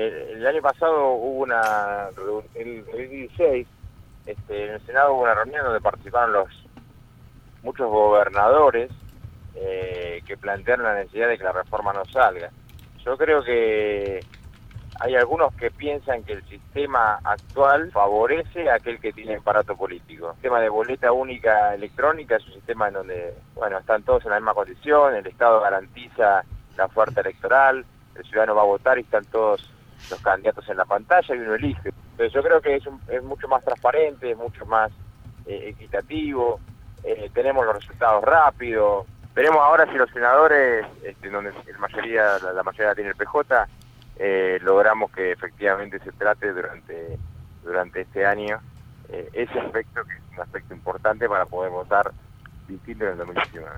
el año pasado hubo el 16, en el Senado hubo una reunión donde participaron muchos gobernadores que plantearon la necesidad de que la reforma no salga. Yo creo que hay algunos que piensan que el sistema actual favorece a aquel que tiene aparato político. El sistema de boleta única electrónica es un sistema en donde, bueno, están todos en la misma condición, el Estado garantiza la oferta electoral, el ciudadano va a votar y están todos los candidatos en la pantalla y uno elige. Entonces yo creo que es mucho más transparente, es mucho más equitativo, tenemos los resultados rápidos. Veremos ahora si los senadores, donde la mayoría tiene el PJ, logramos que efectivamente se trate durante este año ese aspecto, que es un aspecto importante para poder votar distinto en el 2019.